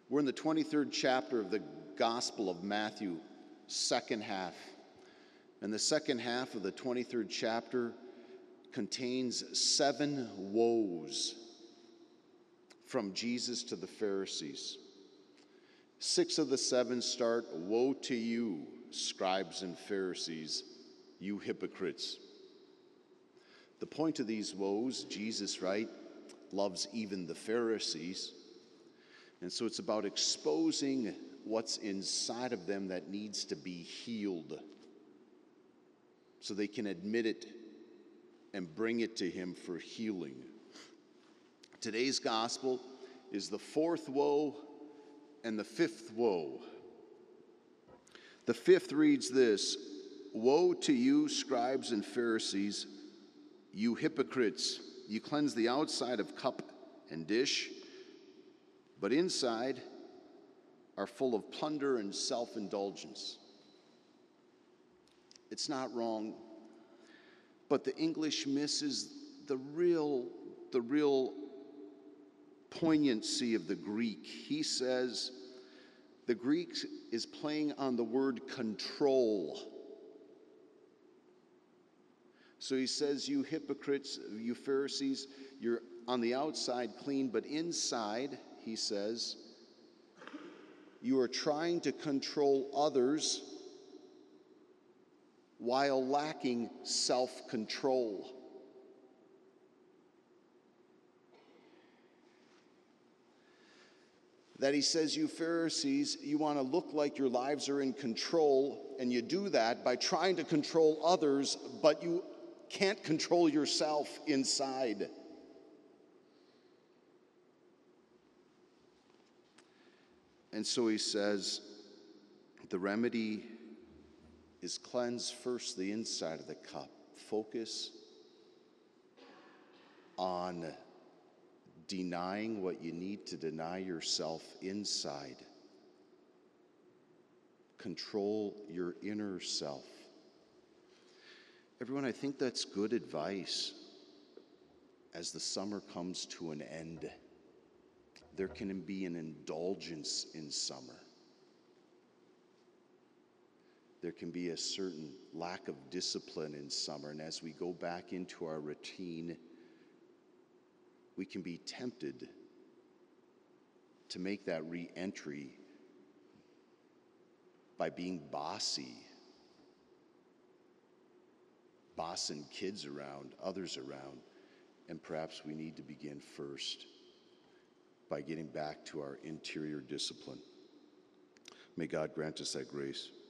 We're in the 23rd chapter of the Gospel of Matthew, second half. And the second half of the 23rd chapter contains 7 woes from Jesus to the Pharisees. 6 of the 7 start, "Woe to you, scribes and Pharisees, you hypocrites." The point of these woes, Jesus, right, loves even the Pharisees. And so it's about exposing what's inside of them that needs to be healed so they can admit it and bring it to him for healing. Today's gospel is the 4th woe and the 5th woe. The 5th reads this: "Woe to you, scribes and Pharisees, you hypocrites! You cleanse the outside of cup and dish, but inside are full of plunder and self-indulgence." It's not wrong, but the English misses the real poignancy of the Greek. He says the Greek is playing on the word control. So he says, "You hypocrites, you Pharisees, you're on the outside clean, but inside," he says, "you are trying to control others while lacking self-control." That he says, you Pharisees, you want to look like your lives are in control, and you do that by trying to control others, but you can't control yourself inside. And so he says, the remedy is cleanse first the inside of the cup. Focus on denying what you need to deny yourself inside. Control your inner self. Everyone, I think that's good advice as the summer comes to an end. There can be an indulgence in summer. There can be a certain lack of discipline in summer, and as we go back into our routine, we can be tempted to make that re-entry by being bossy, bossing kids around, others around, and perhaps we need to begin first by getting back to our interior discipline. May God grant us that grace.